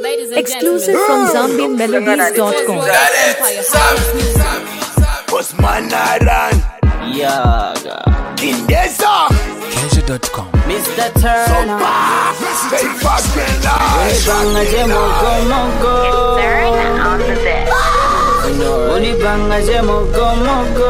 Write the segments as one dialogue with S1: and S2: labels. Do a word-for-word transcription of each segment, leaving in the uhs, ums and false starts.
S1: Exclusive from Zambian Melodies dot com.
S2: Osman Aran
S3: Yaga
S2: Indesa
S4: Kenji dot com.
S3: Mister Turner
S2: Stay fucking live
S3: Unibanga je mogo mogo
S5: on the deck.
S3: Unibanga je mogo mogo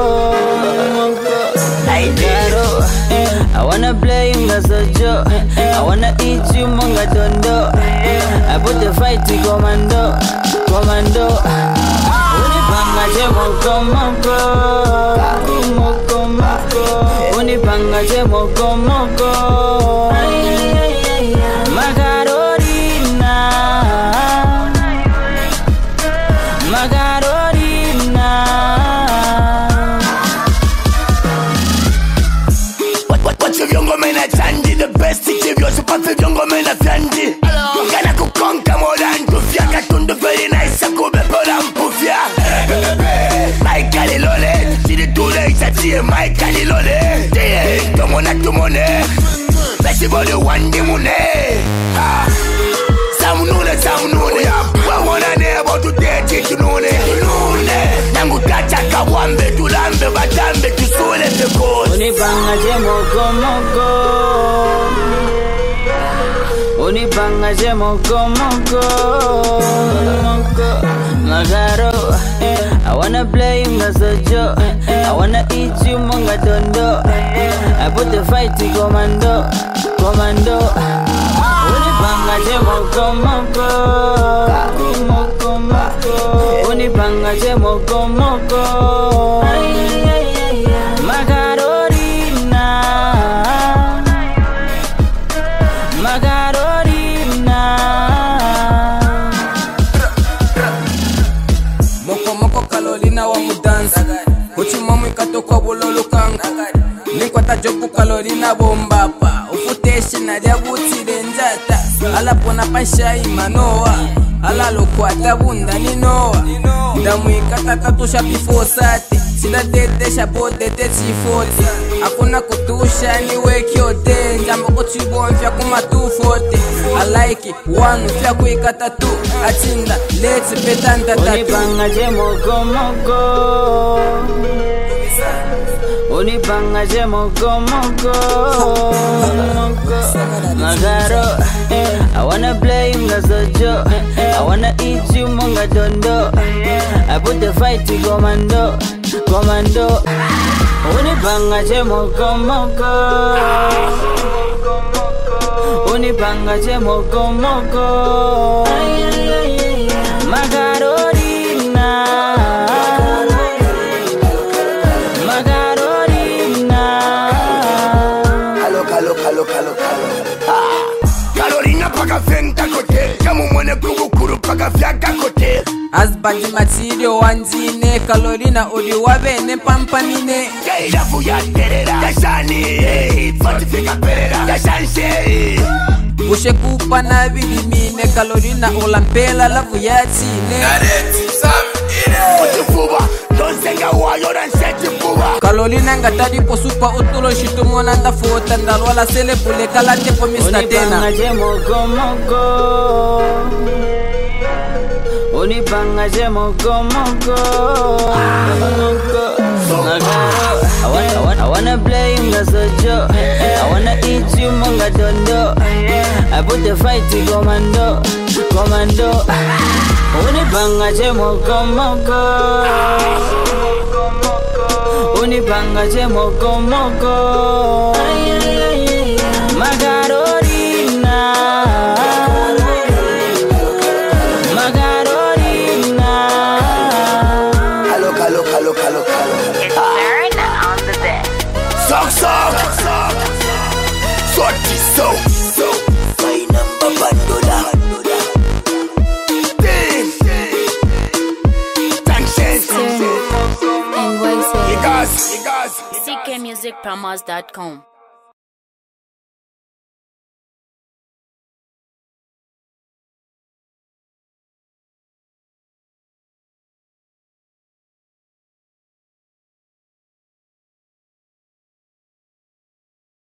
S3: I got I wanna play you as a joke. I wanna eat you monga dondo. I put the fight to commando, commando. Unibanga je mogo mogo, mogo mogo. Unibanga je mogo mogo. Macarorina, Macarorina.
S2: What you young woman at Sandy? The best city of yours, but the young woman at Sandy. Gana kukonka moran kufia katundu very nice akube poram pufia. Michael Lole, see the two legs at see Michael Lole. Hey, come on at the money. Let's see what you want the money. Some know that some know that. What wanna know about to take it to know that? Nangu kacha kawambe tulambe batambe tusole pekos.
S3: Unibanga je mogo mogo. Unibanga je mogo mogo. Magaro, I wanna play you as a joke. I wanna eat you monga dondo. I put the fight to commando, commando. Unibanga je mogo mogo. Mogo mogo. Unibanga je mogo mogo. Macarorina, Macarorina.
S4: Moko moko Carolina wa mudanza. Uchuma mwikato kwa bulolo kanga. Nikwata jobu Carolina bombapa. Ufuteshi na jabuti denjata. Ala pona pasha imanoa. Ala lokwata bunda ni noa. Ndamwikata katusha bifosati. Sila dede shapo dede chifoti. Akuna kutusha ni wekyote. Njambo kuchibon fya kuma two forty. I like it, one fya kuikata tu. Achinda, let's betanda tatu.
S3: Unibanga je mogo mogo. Unibanga je mogo mogo. Magaro, I wanna play you as a joke. I wanna eat you monga dondo. I put the fight to commando, commando. Unibanga je mogo mogo. Unibanga je mogo mogo. Macarorina, Macarorina.
S2: Kalo kalo kalo kalo kalo. Carolina paka fenta kote. Kamu mwene kugukuru paka fyaka kote.
S4: Asbandi material wanzine. Carolina odi wabene pampanine.
S2: Ilafu ya terera Yashani Fortifika perera Yashanshi
S4: Bushe kupa na vilimine. Carolina olampela lafu ya chine.
S2: Utufuba Donsenga wayo ranseti fuba
S4: Carolina ngatadi po supa utulo shitumo nanda fota. Ndalwala sele pule kalate po mister Tena.
S3: Unibanga je mogo mogo. Unibanga je mogo mogo. Magaro, I wanna, I wanna, I wanna play you as a joke. I wanna eat you monga dondo. I put the fight to commando, commando. Unibanga je mogo mogo. Unibanga je mogo mogo. Macarorina, Macarorina.
S2: Kalo kalo kalo kalo kalo
S5: It's Turner on the deck.
S2: Sok sok Sorti so So My number bandola Ding Sanctions
S1: N Y C
S2: Igas Igas
S1: C K Music Promos dot com.